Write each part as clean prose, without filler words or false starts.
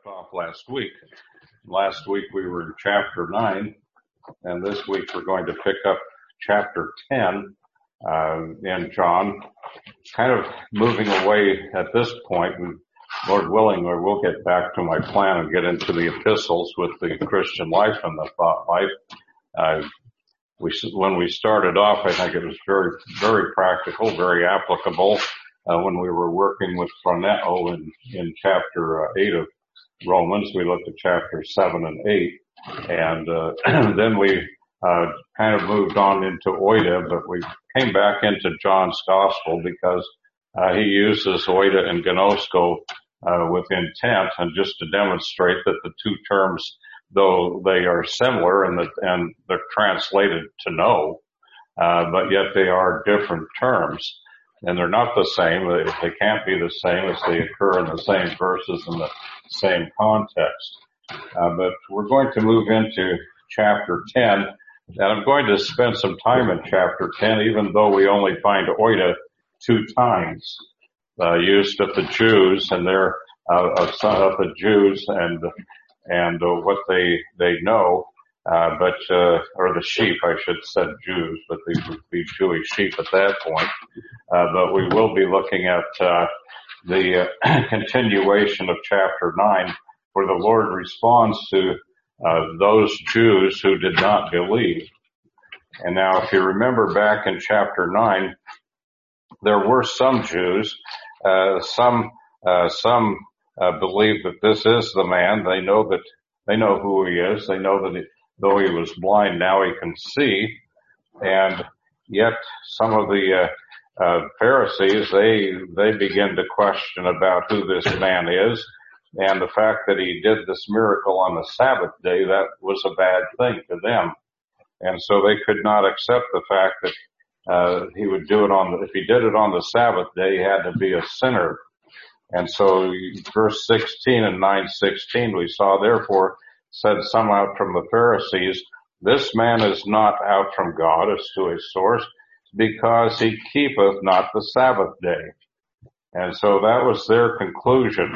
off last week. Last week we were in chapter 9, and this week we're going to pick up chapter 10 in John. Kind of moving away at this point, and Lord willing, we'll get back to my plan and get into the epistles with the Christian life and the thought life. When we started off, I think it was very, very practical, very applicable. When we were working with Phroneo in chapter 8 of Romans, we looked at chapter 7 and 8, and then we kind of moved on into oida, but we came back into John's gospel because he uses oida and gnosko with intent, and just to demonstrate that the two terms, though they are similar and they're translated to know, but yet they are different terms. And they're not the same. They can't be the same as they occur in the same verses in the same context. But we're going to move into chapter 10, and I'm going to spend some time in chapter 10, even though we only find oida 2 times, used of the Jews and their, of the Jews and what they know. Or the sheep, I should have said Jews, but these would be Jewish sheep at that point. But we will be looking at, the continuation of chapter 9, where the Lord responds to, those Jews who did not believe. And now, if you remember back in chapter 9, there were some Jews, some believe that this is the man. They know who he is. They know that though he was blind, now he can see. And yet some of the Pharisees, they begin to question about who this man is, and the fact that he did this miracle on the Sabbath day, that was a bad thing to them. And so they could not accept the fact that he would do it if he did it on the Sabbath day, he had to be a sinner. And so verse 16 and 9:16 we saw, therefore said some out from the Pharisees, this man is not out from God as to his source, because he keepeth not the Sabbath day. And so that was their conclusion.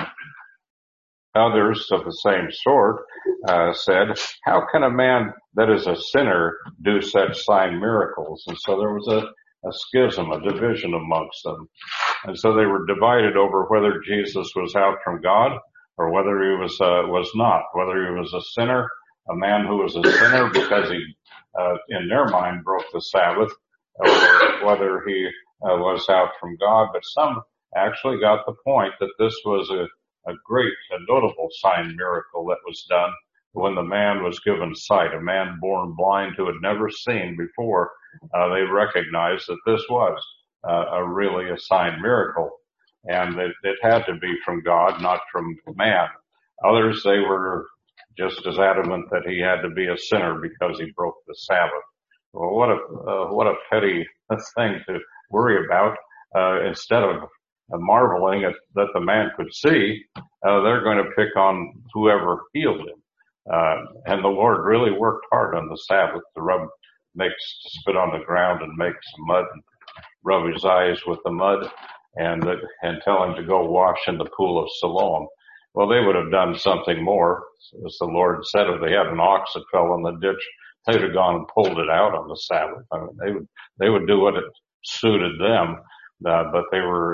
Others of the same sort said, how can a man that is a sinner do such sign miracles? And so there was a schism, a division amongst them. And so they were divided over whether Jesus was out from God or whether he was not, whether he was a sinner, a man who was a sinner because he, in their mind, broke the Sabbath, or whether he was out from God. But some actually got the point that this was a great, a notable sign miracle that was done when the man was given sight, a man born blind who had never seen before. They recognized that this was really a sign miracle, and that it had to be from God, not from man. Others, they were just as adamant that he had to be a sinner because he broke the Sabbath. Well, what a petty thing to worry about. Instead of marveling at that the man could see, they're going to pick on whoever healed him. And the Lord really worked hard on the Sabbath to spit on the ground and make some mud and rub his eyes with the mud and tell him to go wash in the pool of Siloam. Well, they would have done something more. As the Lord said, if they had an ox that fell in the ditch, they'd have gone and pulled it out on the Sabbath. I mean, they would do what it suited them, but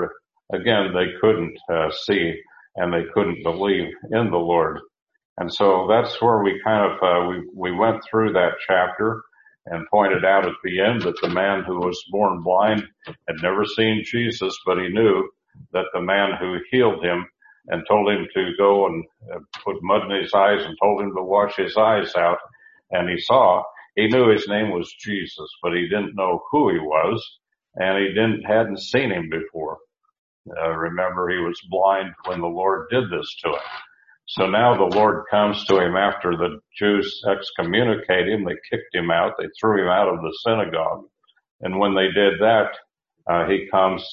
they couldn't see, and they couldn't believe in the Lord. And so that's where we kind of, we went through that chapter and pointed out at the end that the man who was born blind had never seen Jesus, but he knew that the man who healed him and told him to go and put mud in his eyes and told him to wash his eyes out, and he knew his name was Jesus, but he didn't know who he was, and he hadn't seen him before. Remember, he was blind when the Lord did this to him. So now the Lord comes to him after the Jews excommunicate him. They kicked him out. They threw him out of the synagogue. And when they did that, he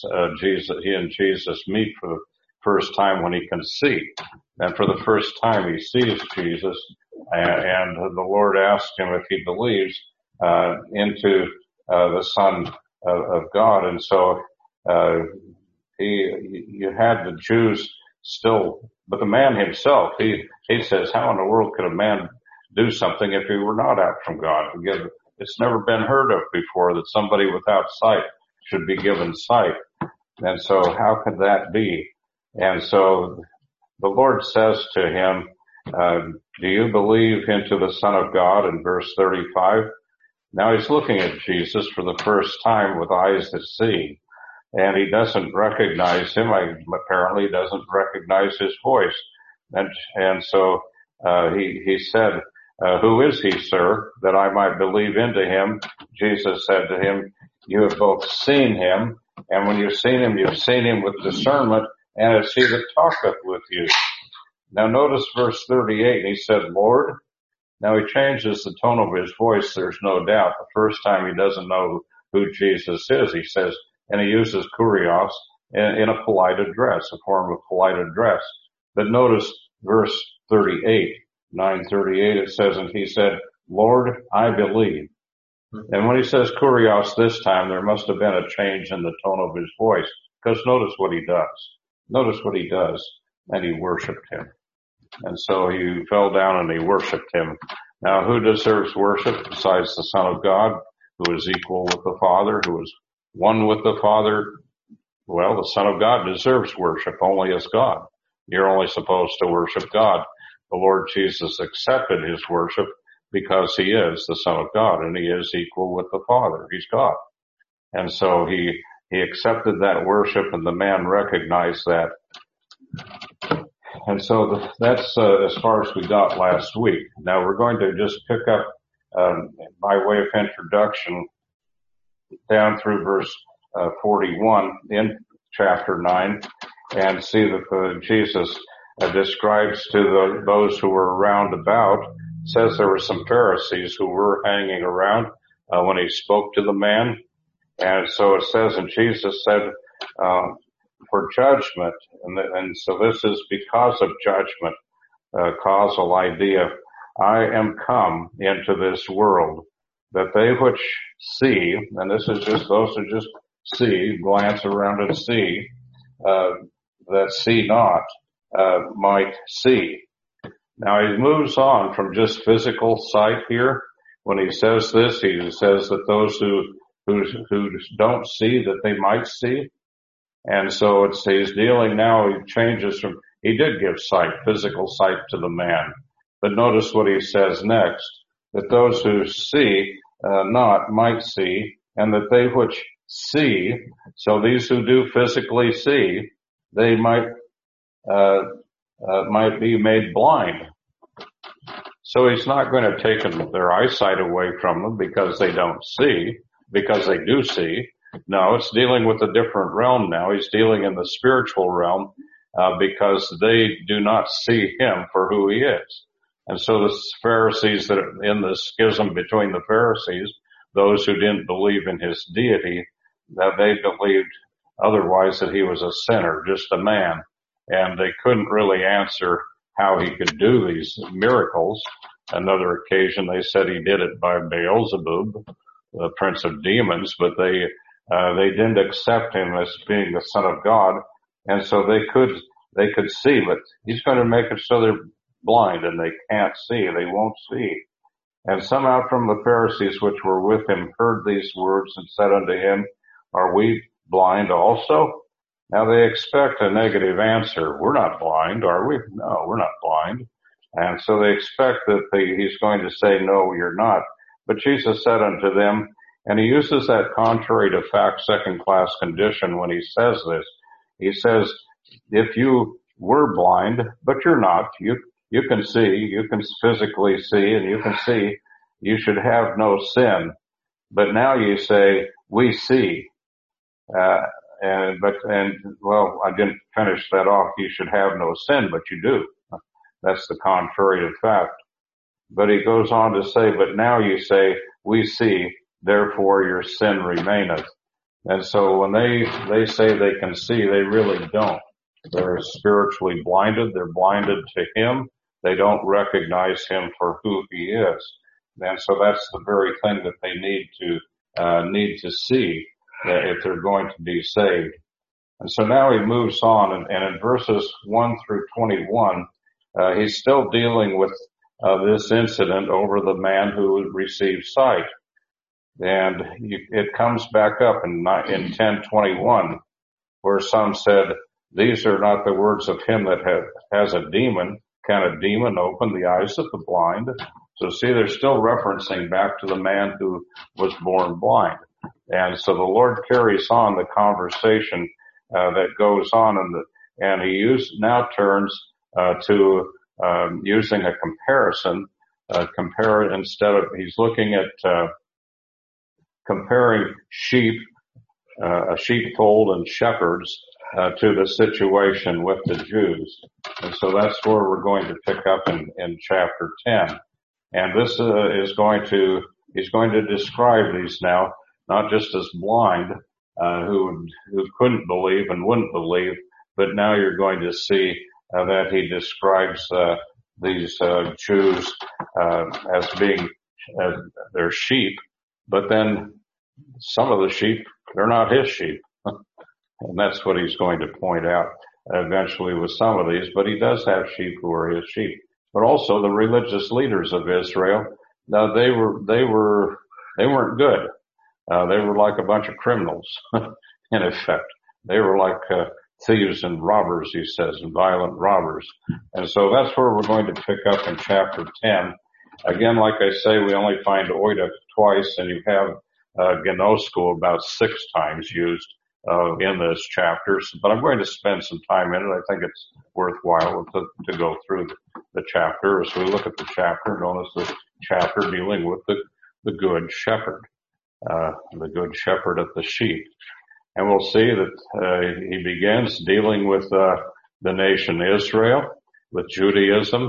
and Jesus meet for the first time when he can see. And for the first time he sees Jesus, and the Lord asks him if he believes into the Son of God. And so you had the Jews still But the man himself, he says, how in the world could a man do something if he were not out from God? Again, it's never been heard of before that somebody without sight should be given sight. And so how could that be? And so the Lord says to him, do you believe into the Son of God in verse 35? Now he's looking at Jesus for the first time with eyes that see, and he doesn't recognize him. Apparently doesn't recognize his voice. And so, he said, who is he, sir, that I might believe into him? Jesus said to him, you have both seen him, and when you've seen him with discernment, and it's he that talketh with you. Now notice verse 38, and he said, Lord. Now he changes the tone of his voice, there's no doubt. The first time he doesn't know who Jesus is, he says, and he uses kurios in a polite address, a form of polite address. But notice verse 38, 9:38, it says, and he said, Lord, I believe. And when he says kurios this time, there must have been a change in the tone of his voice, because notice what he does. Notice what he does, and he worshiped him. And so he fell down and he worshiped him. Now, who deserves worship besides the Son of God, who is equal with the Father, who is one with the Father? Well, the Son of God deserves worship only as God. You're only supposed to worship God. The Lord Jesus accepted his worship because he is the Son of God and he is equal with the Father. He's God. And so he accepted that worship, and the man recognized that. And so that's as far as we got last week. Now we're going to just pick up by way of introduction down through verse 41 in chapter 9, and see that Jesus describes to those who were round about. It says there were some Pharisees who were hanging around when he spoke to the man. And so it says, and Jesus said, for judgment, and so this is because of judgment, causal idea. I am come into this world that they which see, and this is just those who just see, glance around and see, that see not, might see. Now he moves on from just physical sight here. When he says this, he says that those who don't see, that they might see. And so he's dealing now, he changes from, he did give sight, physical sight to the man. But notice what he says next, that those who see not might see, and that they which see, so these who do physically see, they might be made blind. So he's not going to take their eyesight away from them because they don't see, because they do see. No, it's dealing with a different realm now. He's dealing in the spiritual realm, because they do not see him for who he is. And so the Pharisees that are in the schism between the Pharisees, those who didn't believe in his deity, that they believed otherwise that he was a sinner, just a man. And they couldn't really answer how he could do these miracles. Another occasion they said he did it by Beelzebub, the prince of demons, but they didn't accept him as being the Son of God, and so they could see, but he's going to make it so they're blind and they can't see, they won't see. And some out from the Pharisees which were with him heard these words and said unto him, are we blind also? Now they expect a negative answer. We're not blind, are we? No, we're not blind. And so they expect that he's going to say, no, you're not. But Jesus said unto them, and he uses that contrary to fact second-class condition when he says this. He says, if you were blind, but you're not, you can see, you can physically see, and you can see, you should have no sin. But now you say, we see. Well, I didn't finish that off. You should have no sin, but you do. That's the contrary to fact. But he goes on to say, but now you say, we see, therefore your sin remaineth. And so when they say they can see, they really don't. They're spiritually blinded. They're blinded to him. They don't recognize him for who he is. And so that's the very thing that they need to see if they're going to be saved. And so now he moves on, and in verses 1 through 21, he's still dealing with this incident over the man who received sight. And it comes back up in 10:21, where some said, "These are not the words of him that has a demon. Can a demon open the eyes of the blind?" So see, they're still referencing back to the man who was born blind. And so the Lord carries on the conversation that goes on, and he now turns to using a comparison. He's looking at comparing sheep, a sheepfold and shepherds to the situation with the Jews. And so that's where we're going to pick up in chapter 10. And this he's going to describe these now, not just as blind, who couldn't believe and wouldn't believe, but now you're going to see that he describes these Jews as being their sheep, but then some of the sheep, they're not his sheep. And that's what he's going to point out eventually with some of these, but he does have sheep who are his sheep. But also the religious leaders of Israel, now they weren't good. They were like a bunch of criminals, in effect. They were like thieves and robbers, he says, and violent robbers. And so that's where we're going to pick up in chapter 10. Again, like I say, we only find oida twice, and you have gnosko about 6 times used in this chapter. But I'm going to spend some time in it. I think it's worthwhile to go through the chapter. As we look at the chapter, notice the chapter dealing with the good shepherd, the good shepherd of the sheep. And we'll see that he begins dealing with the nation Israel, with Judaism,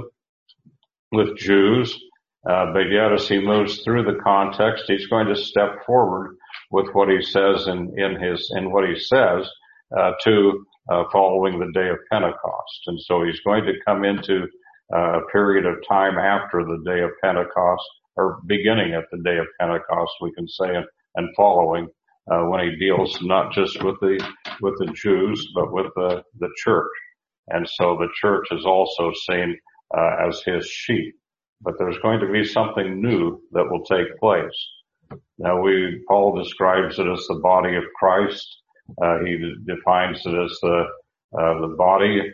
with Jews, but yet as he moves through the context, he's going to step forward with what he says in what he says to following the day of Pentecost. And so he's going to come into a period of time after the day of Pentecost, or beginning at the day of Pentecost, we can say, and following. When he deals not just with the Jews, but with the church. And so the church is also seen as his sheep. But there's going to be something new that will take place. Now Paul describes it as the body of Christ. He defines it as the body.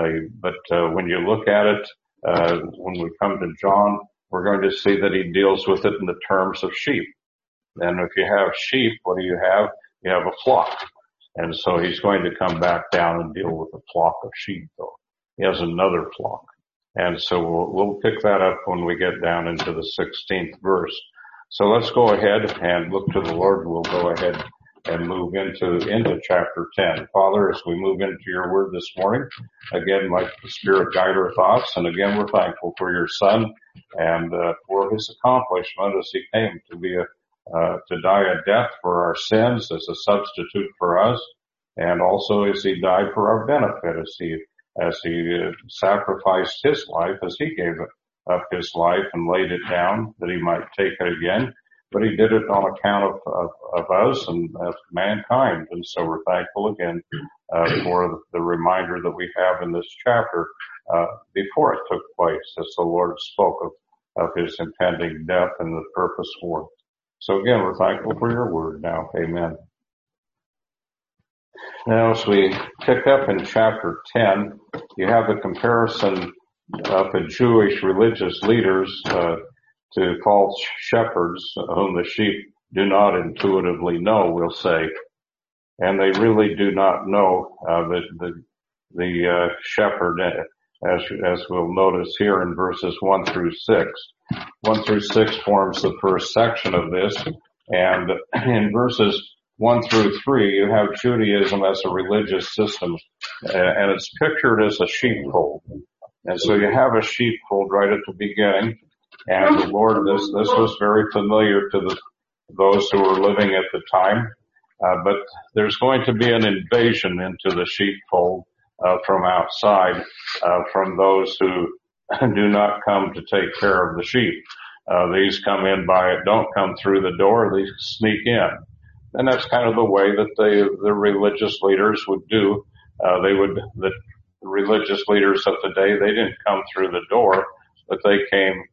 But when you look at it, when we come to John, we're going to see that he deals with it in the terms of sheep. And if you have sheep, what do you have? You have a flock. And so he's going to come back down and deal with a flock of sheep, though. He has another flock. And so we'll pick that up when we get down into the 16th verse. So let's go ahead and look to the Lord. We'll go ahead and move into chapter 10. Father, as we move into your word this morning, again, let the Spirit guide our thoughts. And again, we're thankful for your Son and for his accomplishment as he came to die a death for our sins as a substitute for us, and also as he died for our benefit, as he sacrificed his life, as he gave up his life and laid it down that he might take it again. But he did it on account of us and of mankind. And so we're thankful again for the reminder that we have in this chapter before it took place, as the Lord spoke of his impending death and the purpose for it. So again, we're thankful for your word now. Amen. Now, as we pick up in chapter 10, you have the comparison of the Jewish religious leaders to false shepherds whom the sheep do not intuitively know, we'll say. And they really do not know the shepherd, as we'll notice here in verses 1 through 6. 1 through 6 forms the first section of this, and in verses 1 through 3 you have Judaism as a religious system, and it's pictured as a sheepfold. And so you have a sheepfold right at the beginning, and the Lord, this was very familiar to those who were living at the time, but there's going to be an invasion into the sheepfold from outside, from those who do not come to take care of the sheep. These come in don't come through the door, they sneak in. And that's kind of the way that the religious leaders would do. The religious leaders of the day, they didn't come through the door, but they came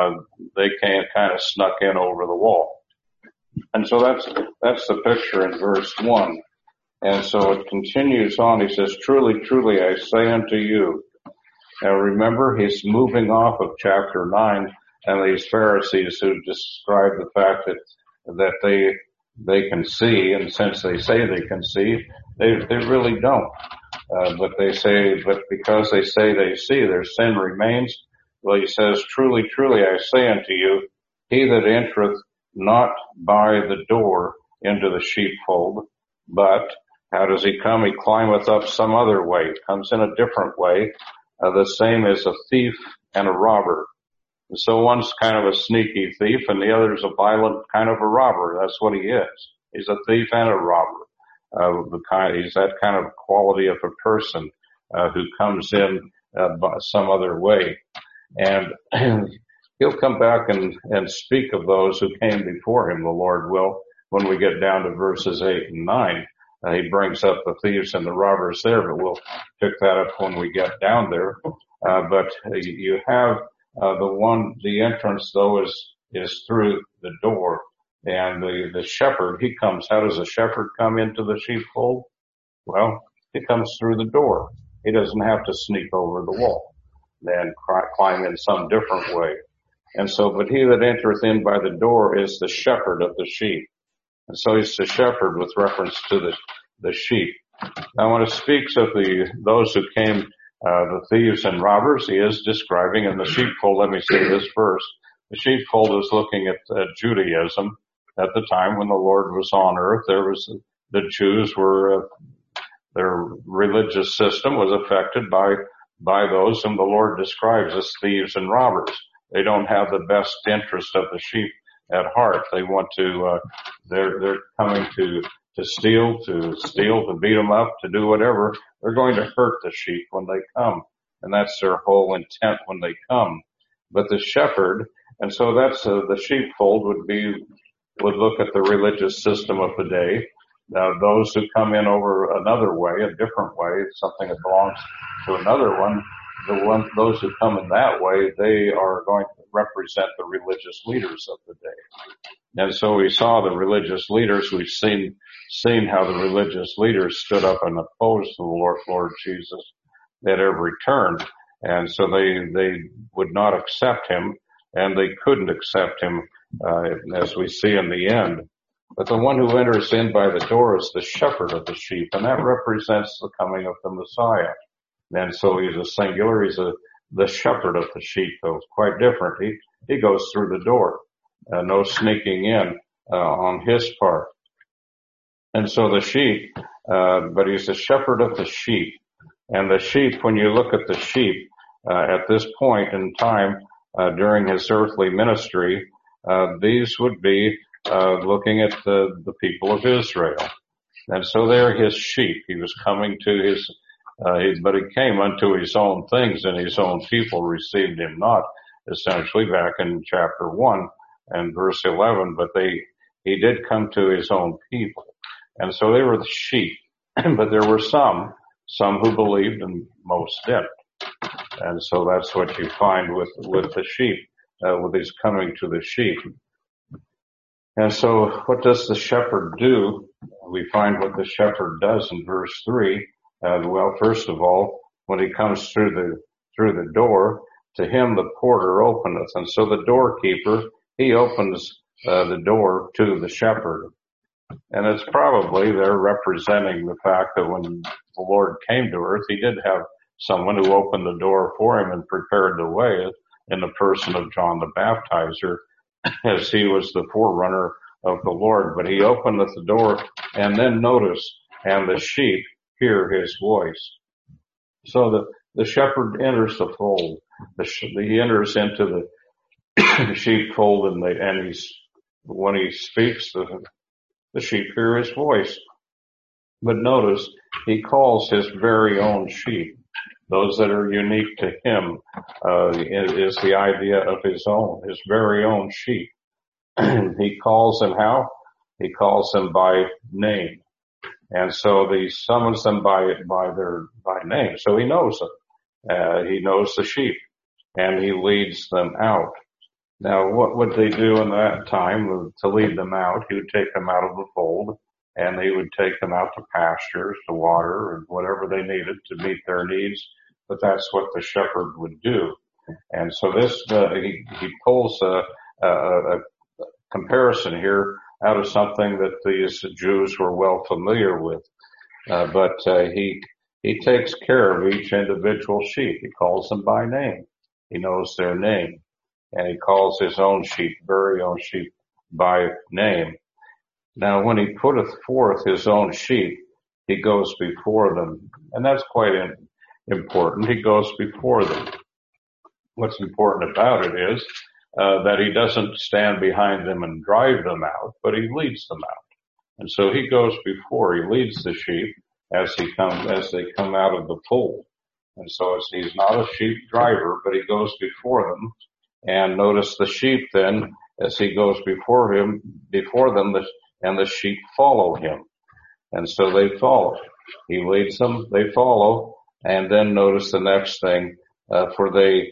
kind of snuck in over the wall. And so that's the picture in verse 1. And so it continues on. He says, truly, truly, I say unto you. Now remember, he's moving off of chapter 9 and these Pharisees who describe the fact that they can see, and since they say they can see, they really don't. But because they say they see, their sin remains. Well, he says, truly, truly, I say unto you, he that entereth not by the door into the sheepfold, but how does he come? He climbeth up some other way, comes in a different way. The same as a thief and a robber. And so one's kind of a sneaky thief and the other's a violent kind of a robber. That's what he is. He's a thief and a robber. He's that kind of quality of a person, who comes in, by some other way. And he'll come back and speak of those who came before him, the Lord will, when we get down to verses 8 and 9. He brings up the thieves and the robbers there, but we'll pick that up when we get down there. But you have, the entrance though is through the door. And the shepherd, he comes. How does a shepherd come into the sheepfold? Well, he comes through the door. He doesn't have to sneak over the wall and climb in some different way. And so, but he that entereth in by the door is the shepherd of the sheep. And so he's the shepherd with reference to the sheep. Now when it speaks of those who came, the thieves and robbers, he is describing in the sheepfold. Let me say this first. The sheepfold is looking at Judaism. At the time when the Lord was on earth, the Jews were, their religious system was affected by those whom the Lord describes as thieves and robbers. They don't have the best interest of the sheep at heart. They want to, they're coming to steal, to beat them up, to do whatever. They're going to hurt the sheep when they come. And that's their whole intent when they come. But the shepherd, and so that's, the sheepfold would look at the religious system of the day. Now, those who come in over another way, a different way, something that belongs to another one, those who come in that way, they are going to represent the religious leaders of the day. And so we saw the religious leaders. We've seen how the religious leaders stood up and opposed the Lord Jesus at every turn. And so they would not accept him, and they couldn't accept him, as we see in the end. But the one who enters in by the door is the shepherd of the sheep, and that represents the coming of the Messiah. And so he's a singular, the shepherd of the sheep, though it's quite different. He goes through the door, no sneaking in, on his part. And so the sheep, but he's the shepherd of the sheep. And the sheep, when you look at the sheep, at this point in time, during his earthly ministry, these would be, looking at the people of Israel. And so they're his sheep. He was coming to but he came unto his own things, and his own people received him not, essentially back in chapter 1 and verse 11, but he did come to his own people. And so they were the sheep, but there were some who believed and most didn't. And so that's what you find with the sheep, with his coming to the sheep. And so what does the shepherd do? We find what the shepherd does in verse 3. Well, first of all, when he comes through the door, to him the porter openeth. And so the doorkeeper, he opens the door to the shepherd. And it's probably they're representing the fact that when the Lord came to earth, he did have someone who opened the door for him and prepared the way in the person of John the Baptizer, as he was the forerunner of the Lord. But he openeth the door, and then notice, and the sheep hear his voice. So the shepherd enters the fold. He enters into the sheepfold, and when he speaks, the sheep hear his voice. But notice, he calls his very own sheep. Those that are unique to him, is the idea of his very own sheep. He calls them how? He calls them by name. And so he summons them by name. So he knows them. He knows the sheep, and he leads them out. Now, what would they do in that time to lead them out? He would take them out of the fold, and he would take them out to pastures, to water, and whatever they needed to meet their needs. But that's what the shepherd would do. And so he pulls a comparison here out of something that these Jews were well familiar with. But he takes care of each individual sheep. He calls them by name. He knows their name. And he calls his own sheep, very own sheep, by name. Now, when he putteth forth his own sheep, he goes before them. And that's quite important. He goes before them. What's important about it is that he doesn't stand behind them and drive them out, but he leads them out. And so he goes before. He leads the sheep as they come out of the fold. And so he's not a sheep driver, but he goes before them. And notice the sheep then, as he goes before them, and the sheep follow him. And so they follow. He leads them, they follow, and then notice the next thing, for they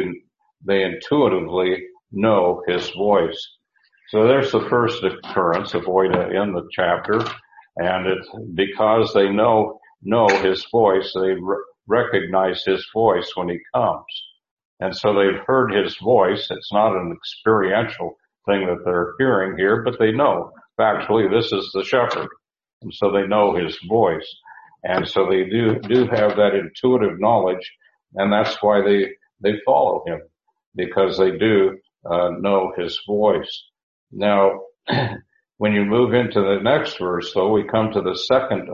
intuitively know his voice. So there's the first occurrence of oida in the chapter, and it's because they know his voice, they recognize his voice when he comes. And so they've heard his voice. It's not an experiential thing that they're hearing here, but they know. Factually, this is the shepherd. And so they know his voice. And so they do have that intuitive knowledge, and that's why they follow him, because they do know his voice. Now, when you move into the next verse, though, we come to the second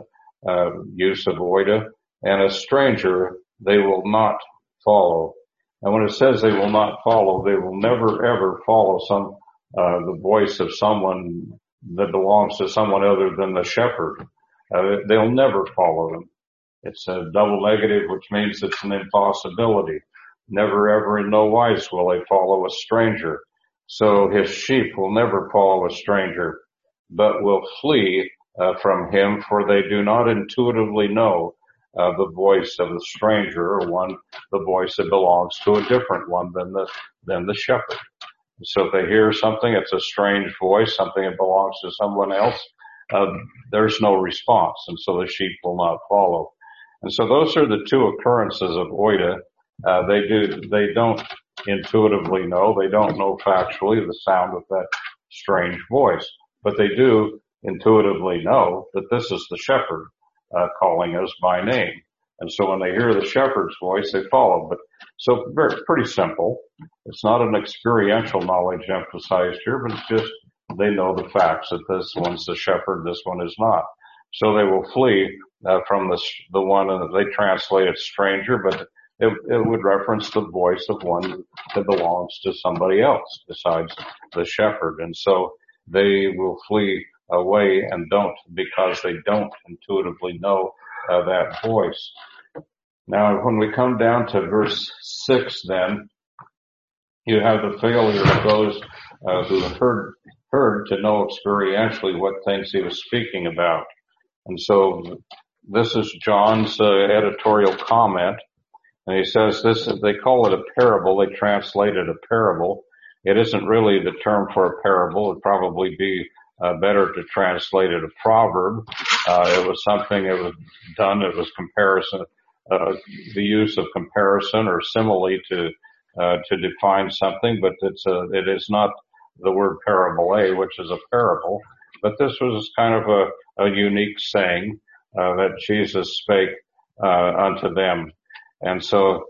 use of oida, and a stranger they will not follow. And when it says they will not follow, they will never ever follow the voice of someone that belongs to someone other than the shepherd. They'll never follow them. It's a double negative, which means it's an impossibility. Never ever in no wise will they follow a stranger. So his sheep will never follow a stranger, but will flee from him, for they do not intuitively know the voice of the stranger, or the voice that belongs to a different one than the shepherd. So if they hear something, it's a strange voice, something that belongs to someone else, there's no response, and so the sheep will not follow. And so those are the two occurrences of oida. They don't intuitively know, they don't know factually the sound of that strange voice, but they do intuitively know that this is the shepherd calling us by name. And so when they hear the shepherd's voice, they follow. But so pretty simple. It's not an experiential knowledge emphasized here, but it's just they know the facts that this one's the shepherd, this one is not. So they will flee from the one that they translate it stranger, but it would reference the voice of one that belongs to somebody else besides the shepherd. And so they will flee away and don't, because they don't intuitively know that voice. Now, when we come down to verse 6, then you have the failure of those who heard to know experientially what things he was speaking about. And so this is John's editorial comment, and he says they call it a parable. They translate it a parable. It isn't really the term for a parable. It'd probably be better to translate it a proverb. It was something that was done. It was comparison, the use of comparison or simile to define something, but it is not the word parabole, which is a parable. But this was kind of a unique saying that Jesus spake unto them, and so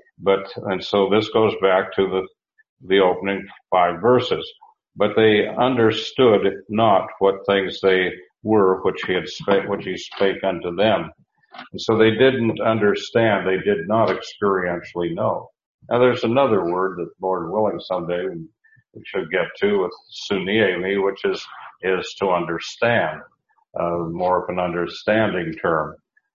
this goes back to the opening 5 verses. But they understood not what things they were which he spake unto them. And so they didn't understand. They did not experientially know. Now there's another word that, Lord willing, someday we should get to with suniemi, which is to understand, more of an understanding term.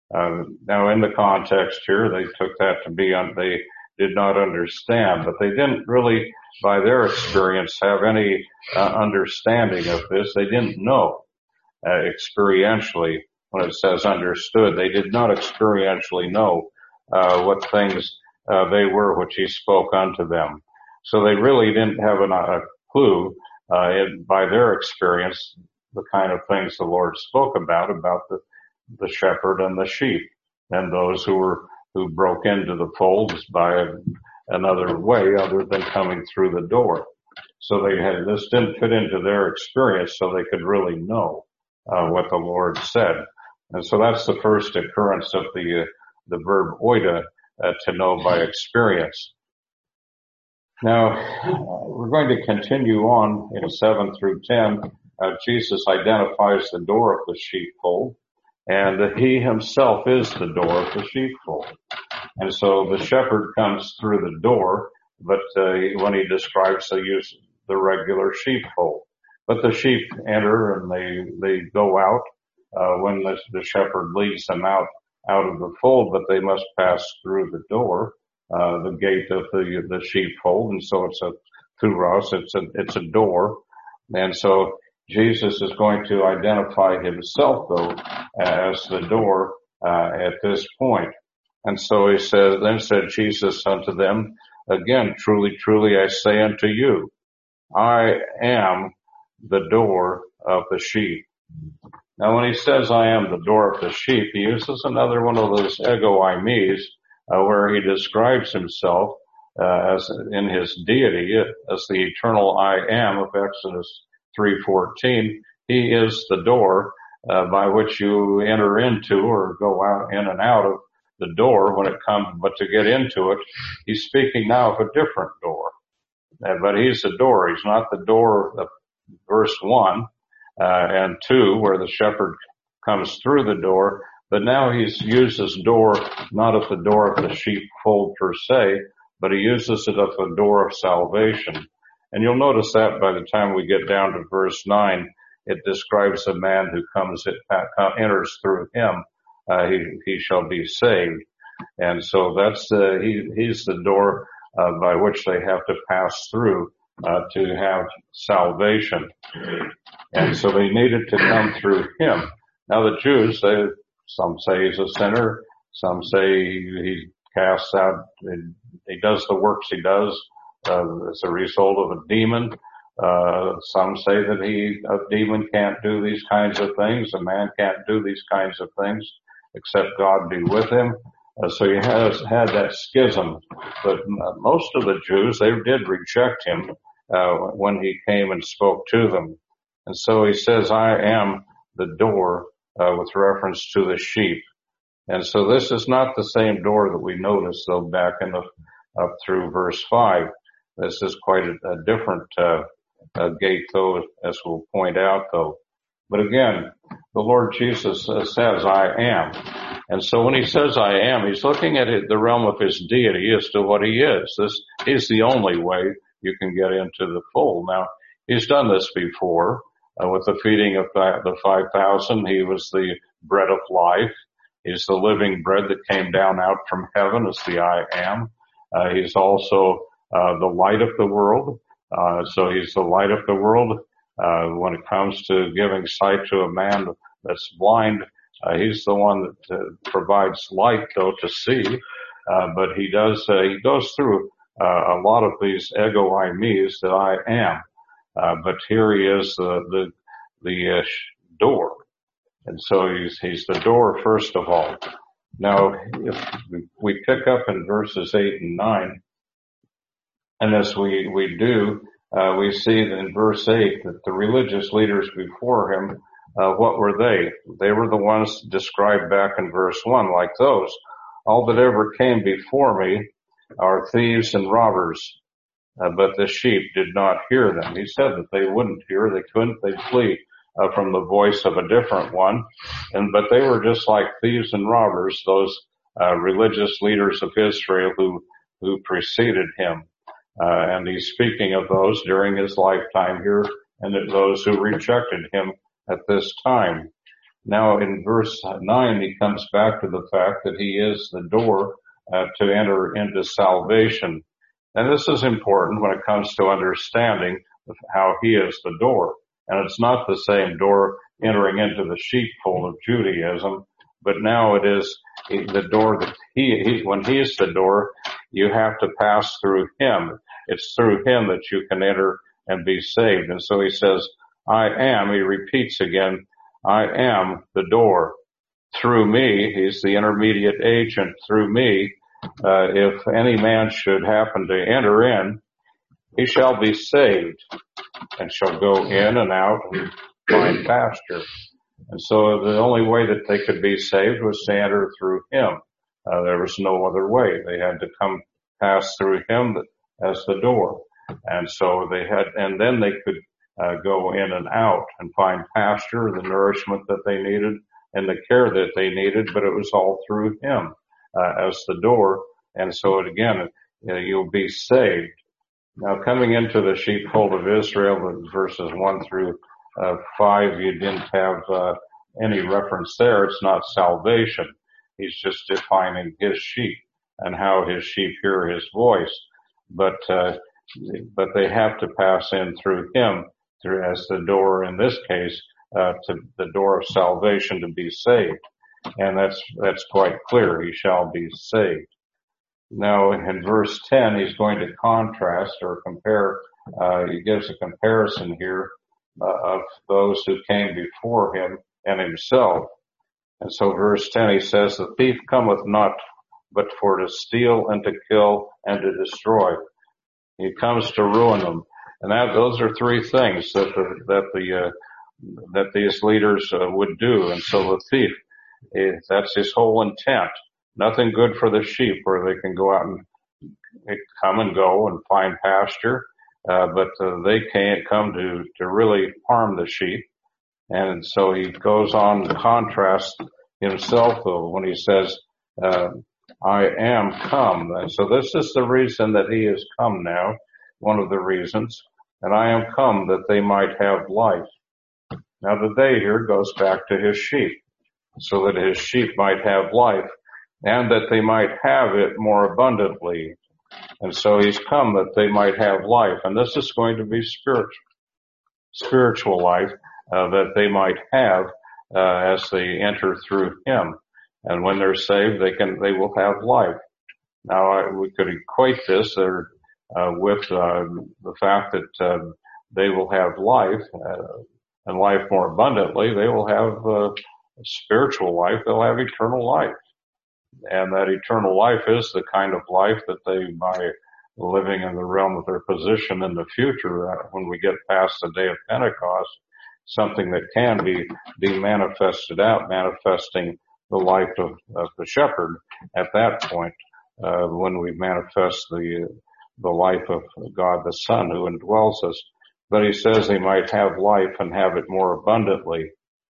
Now in the context here, they took that to be they did not understand, but they didn't really, by their experience, have any understanding of this. They didn't know. experientially. When it says understood, they did not experientially know what things they were which he spoke unto them. So they really didn't have a clue by their experience the kind of things the Lord spoke about the shepherd and the sheep and those who broke into the folds by another way other than coming through the door. So this didn't fit into their experience, so they could really know what the Lord said. And so that's the first occurrence of the verb oida, to know by experience. Now, we're going to continue on in 7 through 10. Jesus identifies the door of the sheepfold, and he himself is the door of the sheepfold. And so the shepherd comes through the door, but when he describes, they use the regular sheepfold. But the sheep enter and they go out when the shepherd leads them out of the fold, but they must pass through the door, the gate of the sheepfold. And so it's a thuros, it's a door. And so Jesus is going to identify himself, though, as the door at this point. And so then said Jesus unto them, again, truly, truly, I say unto you, I am the door of the sheep. Now, when he says, I am the door of the sheep, he uses another one of those ego eimi, where he describes himself as in his deity as the eternal I am of Exodus 3:14. He is the door by which you enter into or go out in and out of the door when it comes, but to get into it, he's speaking now of a different door. But he's the door. He's not the door of verse 1 and 2 where the shepherd comes through the door, but now he's uses door not of the door of the sheepfold per se, but he uses it of the door of salvation. And you'll notice that by the time we get down to verse 9, it describes a man who enters through him. He shall be saved. And so that's, he's the door, by which they have to pass through, to have salvation. And so they needed to come through him. Now the Jews, some say he's a sinner. Some say he casts out, he does the works he does, as a result of a demon. Some say that a demon can't do these kinds of things. A man can't do these kinds of things except God be with him. So he had that schism. But most of the Jews, they did reject him when he came and spoke to them. And so he says, I am the door, with reference to the sheep. And so this is not the same door that we noticed, though, back up through verse 5. This is quite a different gate, though, as we'll point out, though. But again, the Lord Jesus says, I am. And so when he says I am, he's looking at the realm of his deity as to what he is. He's the only way you can get into the fold. Now, he's done this before with the feeding of the 5,000. He was the bread of life. He's the living bread that came down out from heaven as the I am. He's also the light of the world. So he's the light of the world. When it comes to giving sight to a man that's blind, he's the one that provides light, though, to see. But he goes through a lot of these ego eimis that I am. But here he is, the door. And so he's the door first of all. Now, if we pick up in verses 8 and 9, and as we do, we see that in verse 8 that the religious leaders before him, what were they? They were the ones described back in verse 1, like those. All that ever came before me are thieves and robbers, but the sheep did not hear them. He said that they wouldn't hear, they couldn't, they'd flee from the voice of a different one. But they were just like thieves and robbers, those religious leaders of Israel who preceded him. And he's speaking of those during his lifetime here, and those who rejected him at this time. Now in verse 9, he comes back to the fact that he is the door to enter into salvation. And this is important when it comes to understanding how he is the door. And it's not the same door entering into the sheepfold of Judaism, but now it is the door that when he's the door, you have to pass through him. It's through him that you can enter and be saved. And so he says, I am, he repeats again, I am the door. Through me, he's the intermediate agent. Through me, if any man should happen to enter in, he shall be saved and shall go in and out and find pasture. And so the only way that they could be saved was to enter through him. There was no other way. They had to pass through him as the door. And so and then they could go in and out and find pasture, the nourishment that they needed and the care that they needed, but it was all through him as the door. And so again, you'll be saved. Now coming into the sheepfold of Israel, verses 1 through 5, you didn't have any reference there. It's not salvation. He's just defining his sheep and how his sheep hear his voice. But they have to pass in through him, as the door in this case, to the door of salvation to be saved. And that's quite clear. He shall be saved. Now in verse 10, he's going to contrast or compare, he gives a comparison here of those who came before him and himself. And so verse 10, he says, the thief cometh not but for to steal and to kill and to destroy. He comes to ruin them. And those are three things that these leaders would do. And so the thief, that's his whole intent. Nothing good for the sheep where they can go out and come and go and find pasture. But they can't come to really harm the sheep. And so he goes on to contrast himself when he says, I am come. And so this is the reason that he has come now, one of the reasons. And I am come that they might have life. Now the they here goes back to his sheep, so that his sheep might have life and that they might have it more abundantly. And so he's come that they might have life. And this is going to be spiritual life, that they might have, as they enter through him. And when they're saved, they will have life. Now, we could equate this, with, the fact that, they will have life, and life more abundantly. They will have, spiritual life. They'll have eternal life. And that eternal life is the kind of life that they, by living in the realm of their position in the future, when we get past the day of Pentecost, something that can be manifested out, manifesting the life of the shepherd at that point, when we manifest the life of God the Son who indwells us. But he says they might have life and have it more abundantly.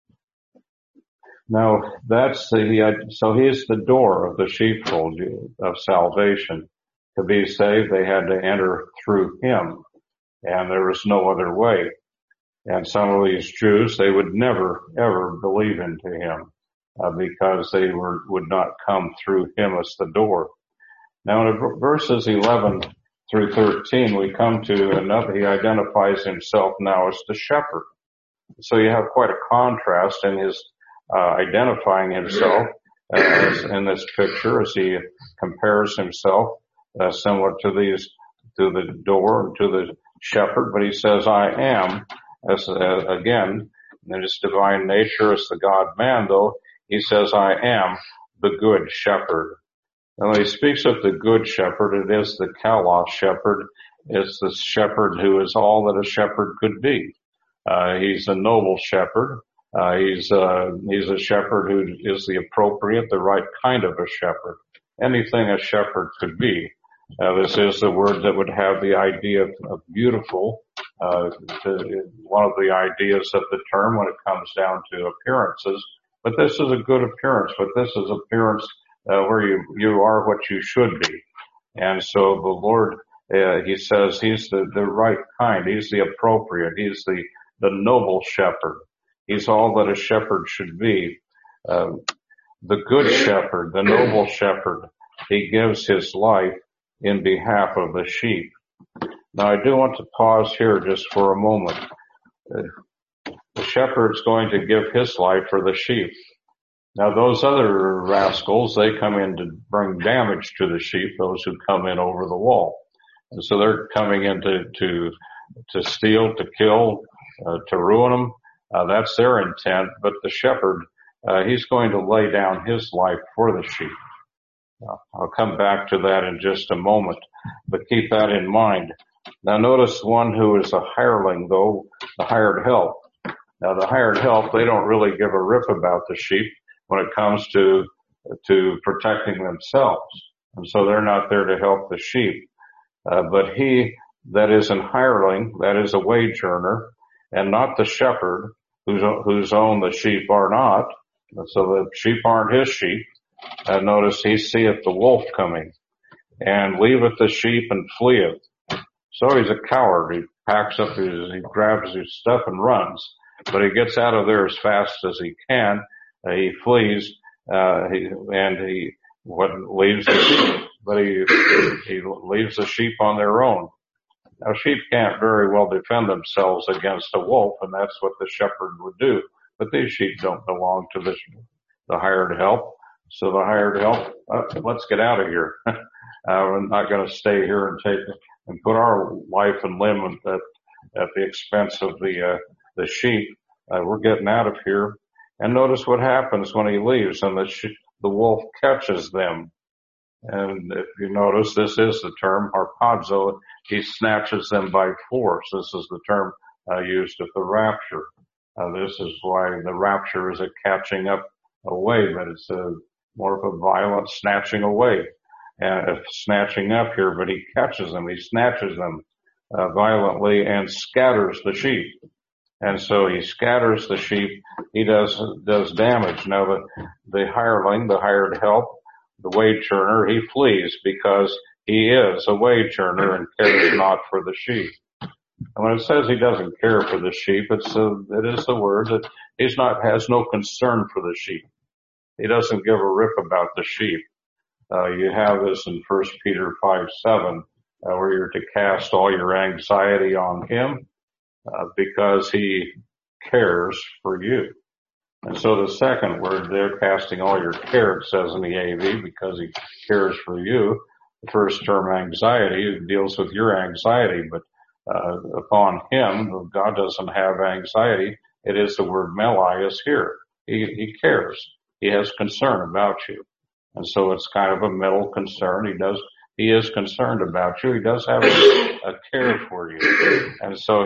Now, so he is the door of the sheepfold of salvation. To be saved, they had to enter through him, and there was no other way. And some of these Jews, they would never, ever believe into him, because they would not come through him as the door. Now, in verses 11 through 13, we come to another. He identifies himself now as the shepherd. So you have quite a contrast in his identifying himself as in this picture, as he compares himself similar to the door and to the shepherd. But he says, I am, as again, in his divine nature as the God-man, though, he says, I am the good shepherd. And when he speaks of the good shepherd, it is the kalos shepherd. It's the shepherd who is all that a shepherd could be. He's a noble shepherd. He's a shepherd who is the appropriate, the right kind of a shepherd. Anything a shepherd could be. This is the word that would have the idea of beautiful, one of the ideas of the term when it comes down to appearances. But this is a good appearance, but this is appearance where you are what you should be. And so the Lord, he says he's the right kind. He's the appropriate. He's the noble shepherd. He's all that a shepherd should be. The good shepherd, the noble shepherd, he gives his life in behalf of the sheep. Now I do want to pause here just for a moment. The shepherd's going to give his life for the sheep. Now those other rascals, they come in to bring damage to the sheep, those who come in over the wall. And so they're coming in to steal, to kill, to ruin them. That's their intent. But the shepherd, he's going to lay down his life for the sheep. I'll come back to that in just a moment, but keep that in mind. Now notice one who is a hireling, though, the hired help. Now the hired help, they don't really give a rip about the sheep when it comes to protecting themselves. And so they're not there to help the sheep. But he that is an hireling, that is a wage earner, and not the shepherd, whose own the sheep are not. So the sheep aren't his sheep. Notice he seeth the wolf coming, and leaveth the sheep and fleeth. So he's a coward. He packs up he grabs his stuff and runs. But he gets out of there as fast as he can. He flees, he leaves the sheep, but he leaves the sheep on their own. Now sheep can't very well defend themselves against a wolf, and that's what the shepherd would do. But these sheep don't belong to the hired help. So the hired help, let's get out of here. We're not going to stay here and put our life and limb at the expense of the sheep. We're getting out of here. And notice what happens when he leaves, and the wolf catches them. And if you notice, this is the term harpazo. He snatches them by force. This is the term used of the rapture. This is why the rapture is a catching up away, but it's more of a violent snatching away, snatching up here. But he catches them, he snatches them violently and scatters the sheep. And so he scatters the sheep. He does damage. Now the hireling, the hired help, the wage earner, he flees because he is a wage earner and cares not for the sheep. And when it says he doesn't care for the sheep, it is the word that has no concern for the sheep. He doesn't give a rip about the sheep. You have this in 1 Peter 5:7, where you're to cast all your anxiety on him, because he cares for you. And so the second word there, casting all your care, it says in the AV, because he cares for you. The first term, anxiety, deals with your anxiety, but upon him, God doesn't have anxiety. It is the word melias here. He cares. He has concern about you. And so it's kind of a mental concern. He is concerned about you. He does have a care for you. And so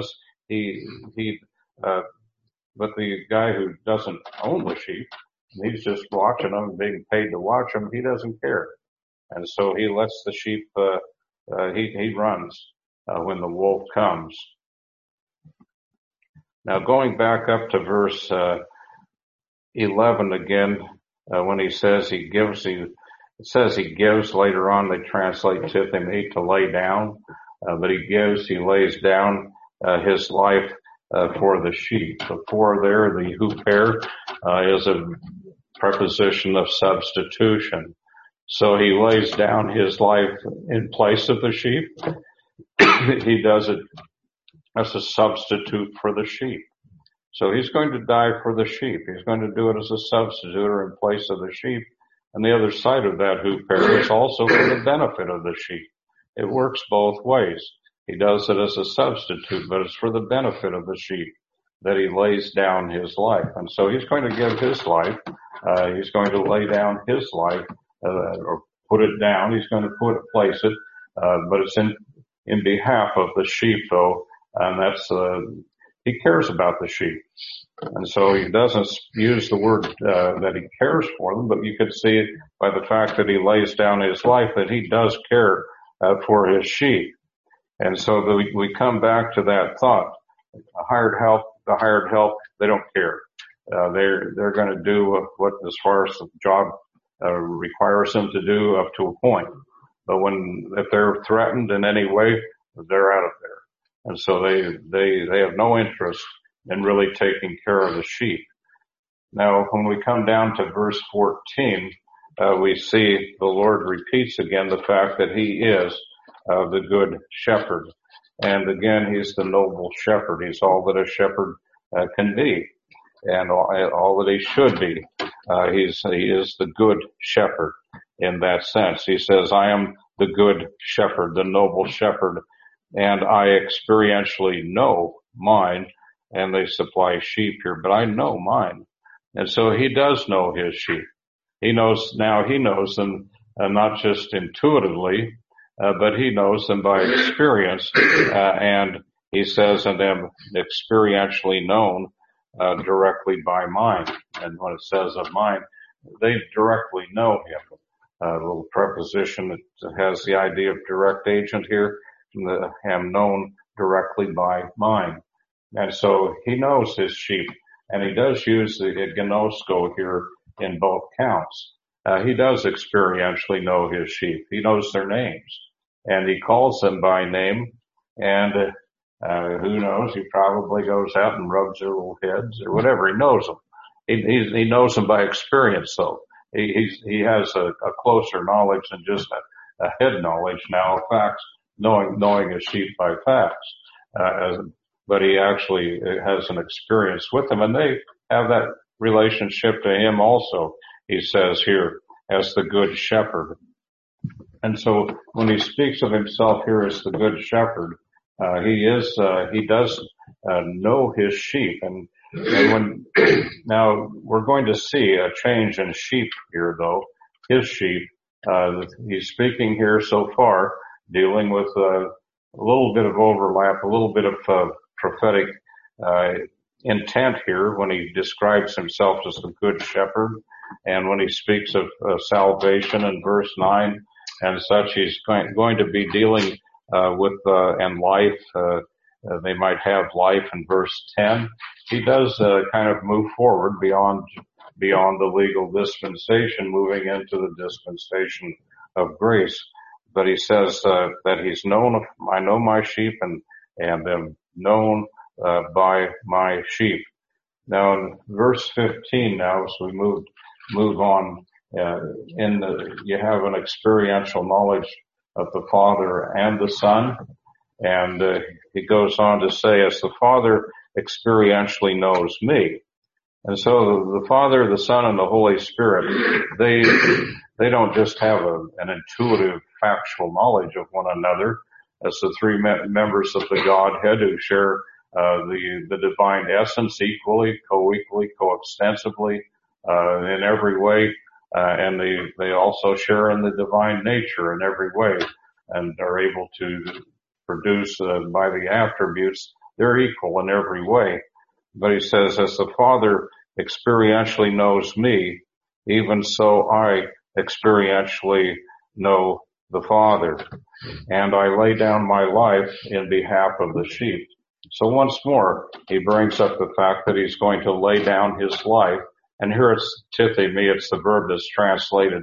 but the guy who doesn't own the sheep, he's just watching them, being paid to watch them, he doesn't care. And so he lets the sheep, he runs when the wolf comes. Now going back up to verse 11 again, when he says he gives, it says he gives. Later on they translate tithemi, to lay down, but he lays down his life for the sheep. The for there, the huper, is a preposition of substitution. So he lays down his life in place of the sheep. He does it as a substitute for the sheep. So he's going to die for the sheep. He's going to do it as a substitute or in place of the sheep. And the other side of that huper is also for the benefit of the sheep. It works both ways. He does it as a substitute, but it's for the benefit of the sheep that he lays down his life. And so he's going to give his life. He's going to lay down his life, or put it down. He's going to place it, but it's in behalf of the sheep, though. And that's, he cares about the sheep. And so he doesn't use the word that he cares for them, but you could see it by the fact that he lays down his life, that he does care for his sheep. And so we come back to that thought. The hired help, they don't care. They're going to do what, as far as the job requires them to do, up to a point. But if they're threatened in any way, they're out of there. And so they have no interest in really taking care of the sheep. Now, when we come down to verse 14, we see the Lord repeats again the fact that he is the good shepherd. And again, he's the noble shepherd. He's all that a shepherd can be, and all that he should be. He is the good shepherd in that sense. He says, I am the good shepherd, the noble shepherd, and I experientially know mine, and they supply sheep here, but I know mine. And so he does know his sheep. He knows them not just intuitively, but he knows them by experience, and he says, and them experientially known directly by mine. And when it says of mine, they directly know him. A little preposition that has the idea of direct agent here, am known directly by mine. And so he knows his sheep, and he does use the gnosko here in both counts. He does experientially know his sheep. He knows their names, and he calls them by name, and who knows, he probably goes out and rubs their little heads or whatever. He knows them. He knows them by experience, though. He has a closer knowledge than just a head knowledge now of facts, knowing his sheep by facts. But he actually has an experience with them, and they have that relationship to him also, he says here, as the good shepherd. And so when he speaks of himself here as the good shepherd, he does know his sheep. And now we're going to see a change in sheep here, though. His sheep, he's speaking here so far, dealing with a little bit of overlap, a little bit of prophetic intent here when he describes himself as the good shepherd, and when he speaks of salvation in verse 9 and such, he's going to be dealing with and life. They might have life in verse 10. He does kind of move forward beyond the legal dispensation, moving into the dispensation of grace. But he says that he's known. I know my sheep and am known by my sheep. Now in verse 15, now as we move on, you have an experiential knowledge of the Father and the Son, and he goes on to say, as the Father experientially knows me. And so the Father, the Son, and the Holy Spirit, they don't just have an intuitive, factual knowledge of one another as the three members of the Godhead who share the divine essence equally, co-equally, co-extensively, in every way, and they also share in the divine nature in every way, and are able to produce by the attributes. They're equal in every way. But he says, as the Father experientially knows me, even so I experientially know the Father, and I lay down my life in behalf of the sheep. So once more, he brings up the fact that he's going to lay down his life. And here it's tithemi, it's the verb that's translated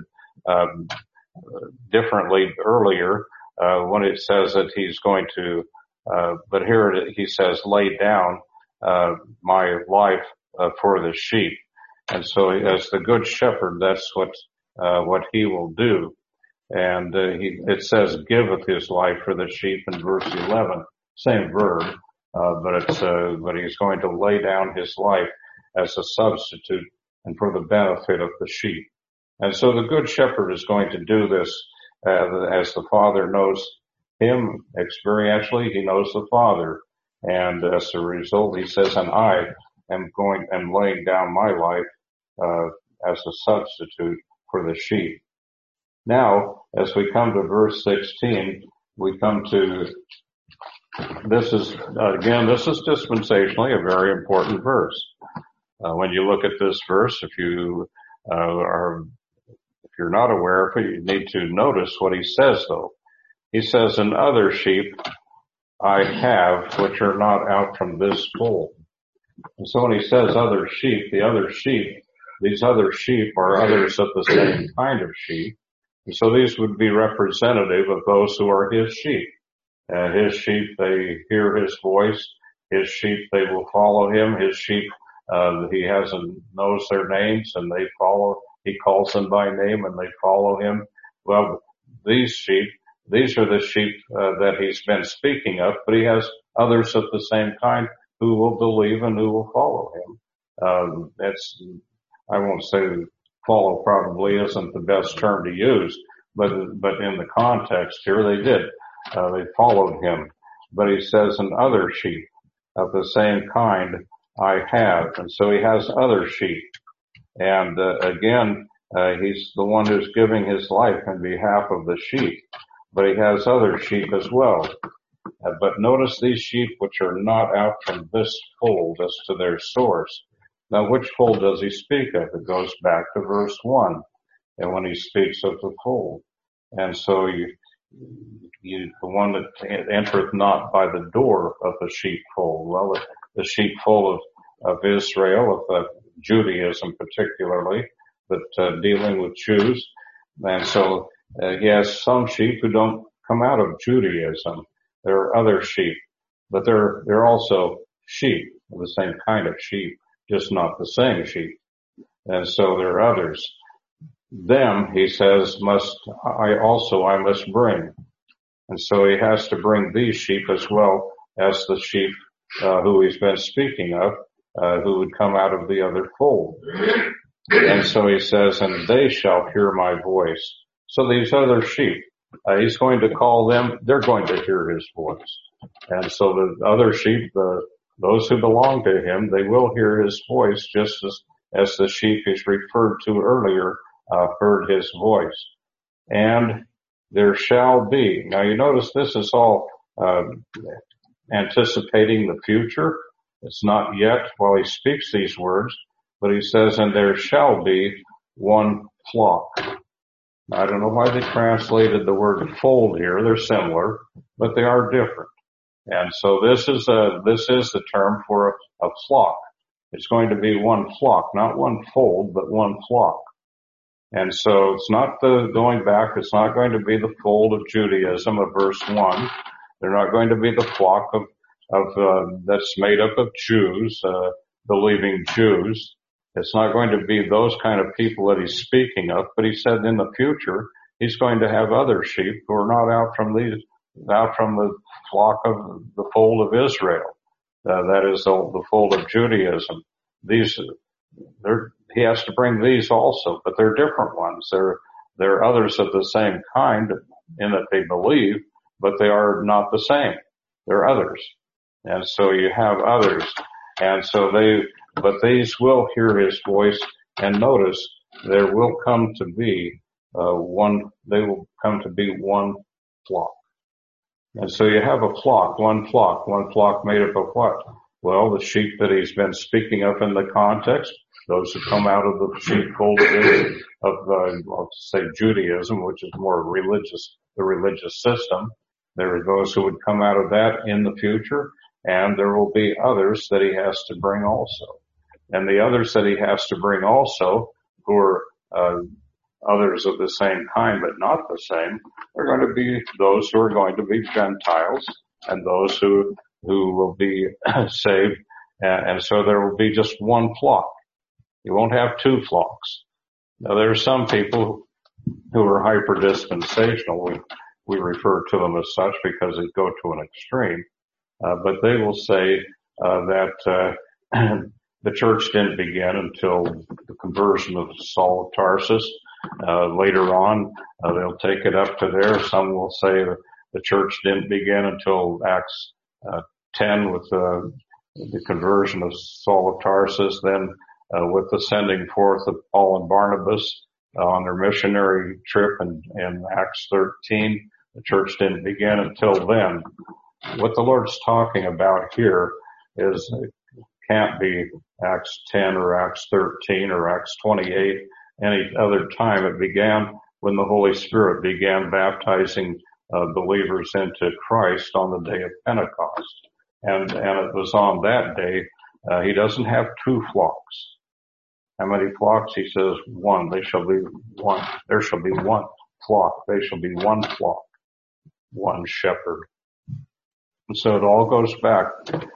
differently earlier when it says that he's going to, but here he says, lay down my life for the sheep. And so as the good shepherd, that's what he will do. And it says giveth his life for the sheep in verse 11, same verb, but he's going to lay down his life as a substitute and for the benefit of the sheep. And so the good shepherd is going to do this as the Father knows him experientially, he knows the Father. And as a result, he says, and I am laying down my life as a substitute for the sheep. Now, as we come to verse 16, we come to, this is dispensationally a very important verse. When you look at this verse, if you're not aware of it, you need to notice what he says though. He says, and other sheep I have, which are not out from this fold. And so when he says other sheep, these other sheep are others of the same kind of sheep. And so these would be representative of those who are his sheep. His sheep, they hear his voice. His sheep, they will follow him. His sheep, he knows their names and they follow. He calls them by name and they follow him. Well, these are the sheep that he's been speaking of, but he has others of the same kind who will believe and who will follow him. I won't say follow probably isn't the best term to use, but in the context here they did. They followed him. But he says, and other sheep of the same kind I have. And so he has other sheep. And again, he's the one who's giving his life in behalf of the sheep. But he has other sheep as well. But notice these sheep which are not out from this fold as to their source. Now, which fold does he speak of? It goes back to verse 1, and when he speaks of the fold. And so the one that entereth not by the door of the sheepfold. Well, the sheepfold of Israel, of Judaism particularly, but dealing with Jews. And so he has some sheep who don't come out of Judaism. There are other sheep, but they're also sheep, the same kind of sheep, just not the same sheep. And so there are others. Them, he says, I must bring. And so he has to bring these sheep as well as the sheep who he's been speaking of, who would come out of the other fold. And so he says, and they shall hear my voice. So these other sheep, he's going to call them, they're going to hear his voice. And so the other sheep, those who belong to him, they will hear his voice just as the sheep he's referred to earlier heard his voice. And there shall be. Now you notice this is all anticipating the future. It's not yet while he speaks these words, but he says, and there shall be one flock. Now, I don't know why they translated the word fold here. They're similar, but they are different. And so this is the term for a flock. It's going to be one flock, not one fold, but one flock. And so it's not going back. It's not going to be the fold of Judaism of verse 1. They're not going to be the flock that's made up of Jews, believing Jews. It's not going to be those kind of people that he's speaking of, but he said in the future, he's going to have other sheep who are not out from the flock of the fold of Israel. That is the fold of Judaism. He has to bring these also, but they're different ones. They're others of the same kind in that they believe, but they are not the same. They're others. And so you have others. And so but these will hear his voice, and notice there will come to be one flock. And so you have a flock, one flock made up of what? Well, the sheep that he's been speaking of in the context, those who come out of the sheepfold of say Judaism, which is more religious, the religious system. There are those who would come out of that in the future, and there will be others that he has to bring also. And the others that he has to bring also, who are others of the same kind but not the same, are going to be those who are going to be Gentiles and those who will be saved. And so there will be just one flock. You won't have two flocks. Now there are some people who are hyper-dispensational. We refer to them as such because they go to an extreme. But they will say that the church didn't begin until the conversion of Saul of Tarsus. Later on, they'll take it up to there. Some will say that the church didn't begin until Acts 10 with the conversion of Saul of Tarsus, then with the sending forth of Paul and Barnabas on their missionary trip in Acts 13. The church didn't begin until then. What the Lord's talking about here is it can't be Acts 10 or Acts 13 or Acts 28, any other time. It began when the Holy Spirit began baptizing believers into Christ on the day of Pentecost. And it was on that day, he doesn't have two flocks. How many flocks? He says one. They shall be one. There shall be one flock. They shall be one flock, one shepherd. And so it all goes back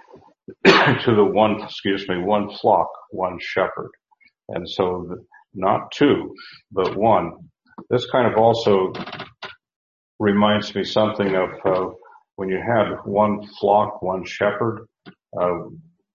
to the one flock, one shepherd. And so not two, but one. This kind of also reminds me something of when you had one flock, one shepherd.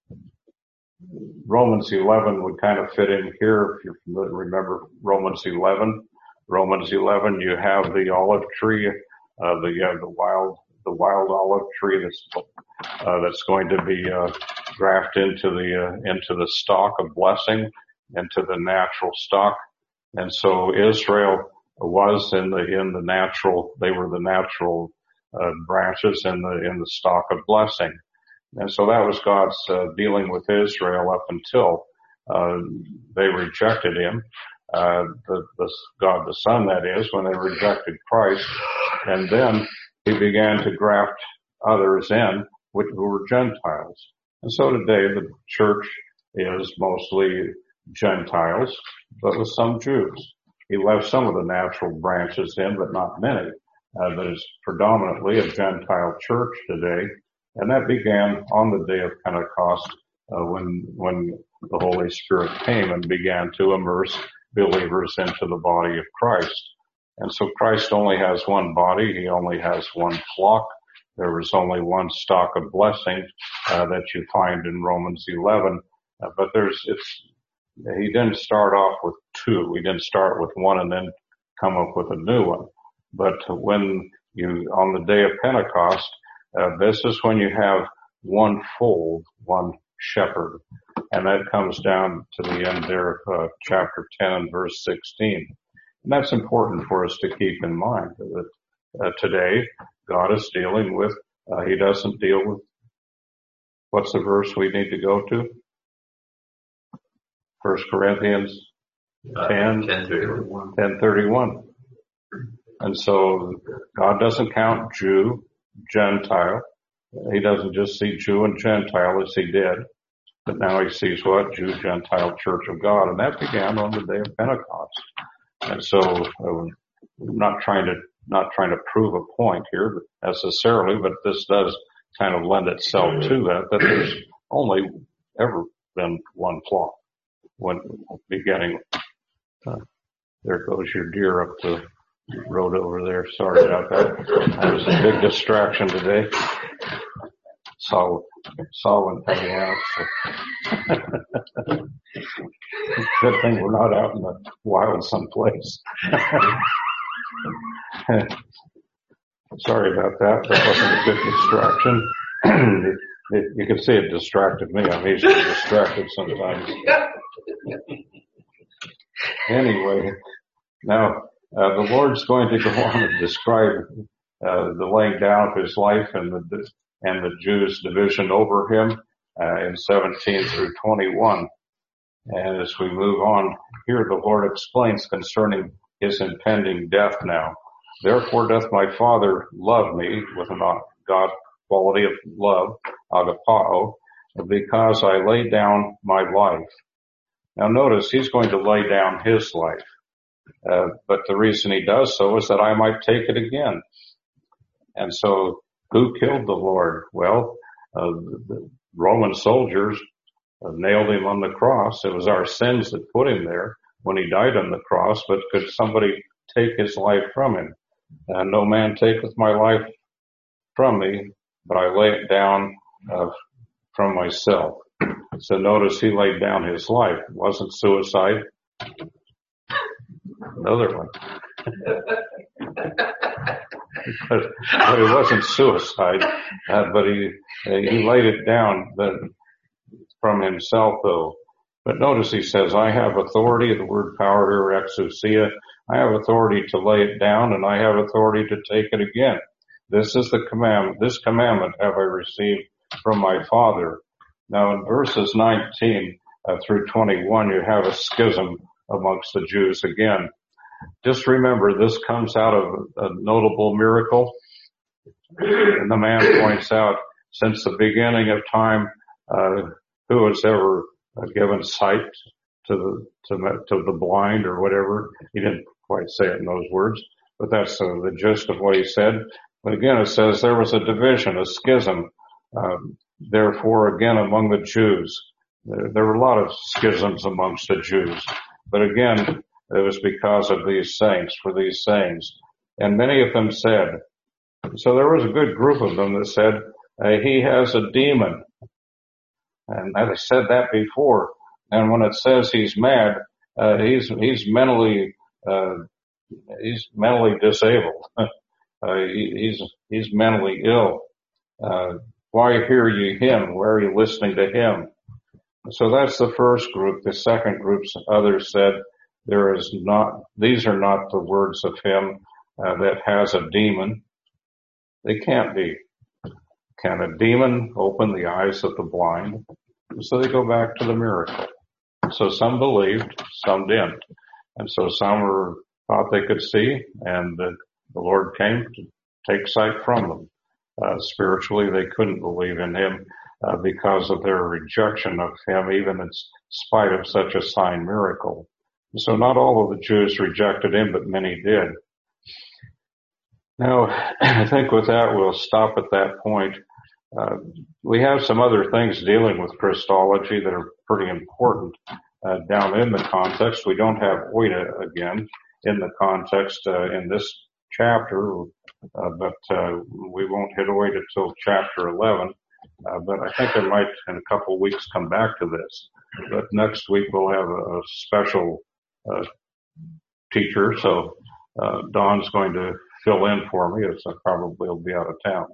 Romans 11 would kind of fit in here. If you remember Romans 11, you have the olive tree, the wild olive tree that's going to be grafted into the stalk of blessing, into the natural stalk. And so Israel was in the natural. They were the natural branches in the stalk of blessing. And so that was God's dealing with Israel up until they rejected Him. God the Son, that is, when they rejected Christ. And then He began to graft others in, who were Gentiles. And so today the church is mostly Gentiles, but with some Jews. He left some of the natural branches in, but not many. That is predominantly a Gentile church today. And that began on the day of Pentecost, when the Holy Spirit came and began to immerse believers into the body of Christ. And so Christ only has one body. He only has one flock. There was only one stock of blessing, that you find in Romans 11. But he didn't start off with two. He didn't start with one and then come up with a new one. But on the day of Pentecost, this is when you have one fold, one shepherd. And that comes down to the end there of chapter 10 and verse 16. And that's important for us to keep in mind that today God is dealing with, He doesn't deal with, what's the verse we need to go to? 1 Corinthians 10:31. And so God doesn't count Jew, Gentile. He doesn't just see Jew and Gentile as He did, but now He sees what? Jew, Gentile, Church of God. And that began on the day of Pentecost. And so I'm not trying to prove a point here necessarily, but this does kind of lend itself to that there's only ever been one flock. When beginning, there goes your deer up the road over there. Sorry about that. That was a big distraction today. Saw one coming out. Good thing we're not out in the wild someplace. Sorry about that. That wasn't a good distraction. You can see it distracted me. I'm easily distracted sometimes. Anyway, now the Lord's going to go on and describe the laying down of His life and the Jews' division over Him in 17 through 21. And as we move on, here the Lord explains concerning His impending death now. Therefore doth my Father love me with a God quality of love, agapao, because I lay down my life. Now notice He's going to lay down His life. But the reason He does so is that I might take it again. And so who killed the Lord? Well, the Roman soldiers nailed Him on the cross. It was our sins that put Him there when He died on the cross, but could somebody take His life from Him? No man taketh my life from me, but I lay it down from myself. So notice He laid down His life. It wasn't suicide. Another one. but it wasn't suicide, but he laid it down from Himself though. But notice He says, I have authority, the word power here, exousia. I have authority to lay it down, and I have authority to take it again. This is the commandment. This commandment have I received from my Father. Now in verses 19 through 21, you have a schism amongst the Jews again. Just remember, this comes out of a notable miracle. And the man points out, since the beginning of time, who has ever given sight to the blind or whatever? He didn't quite say it in those words, but that's the gist of what he said. But again, it says there was a division, a schism, therefore again among the Jews. There were a lot of schisms amongst the Jews, but again, it was because of these sayings, for these sayings. And many of them said, so there was a good group of them that said, he has a demon. And I said that before. And when it says he's mad, he's mentally disabled. He's mentally ill. Why hear ye him? Why are you listening to him? So that's the first group. The second group, others said, these are not the words of him that has a demon. They can't be. Can a demon open the eyes of the blind? So they go back to the miracle. So some believed, some didn't. And so some thought they could see, and the Lord came to take sight from them. Spiritually, they couldn't believe in him because of their rejection of him, even in spite of such a sign miracle. So not all of the Jews rejected him, but many did. Now, I think with that, we'll stop at that point. We have some other things dealing with Christology that are pretty important down in the context. We don't have oida again in the context in this chapter, but we won't hit oida till chapter 11. But I think I might, in a couple of weeks, come back to this. But next week we'll have a special teacher, so Dawn's going to fill in for me, as I probably will be out of town.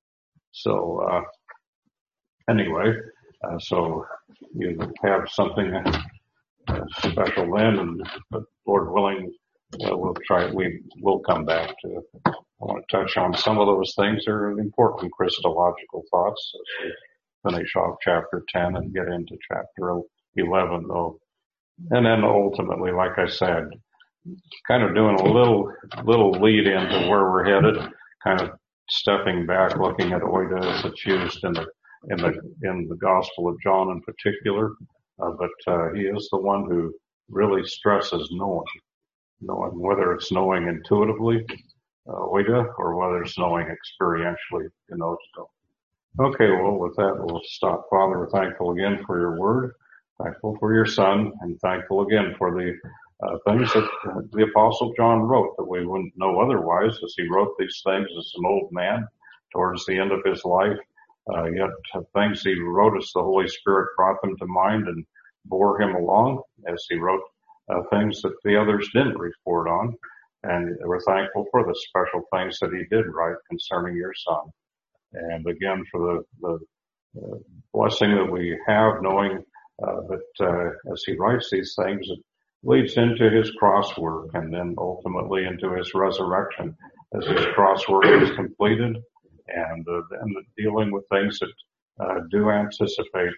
So anyway, so you have something special then, and Lord willing, we'll try. We will come back to. I want to touch on some of those things. They're important Christological thoughts as we finish off chapter 10 and get into chapter 11, though. And then ultimately, like I said, kind of doing a little lead into where we're headed, kind of stepping back, looking at oida as it's used in the Gospel of John in particular. But he is the one who really stresses knowing whether it's knowing intuitively, oida, or whether it's knowing experientially, gnosko. Okay, well, with that, we'll stop. Father, we're thankful again for your word, thankful for your Son, and thankful again for the things that the Apostle John wrote that we wouldn't know otherwise, as he wrote these things as an old man towards the end of his life. Yet things he wrote as the Holy Spirit brought them to mind and bore him along as he wrote things that the others didn't report on. And we're thankful for the special things that he did write concerning your Son. And again, for the blessing that we have, knowing that as he writes these things, it leads into his cross work and then ultimately into his resurrection as his cross work is completed, and then dealing with things that do anticipate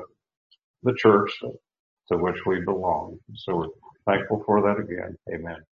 the church to which we belong. So we're thankful for that again. Amen.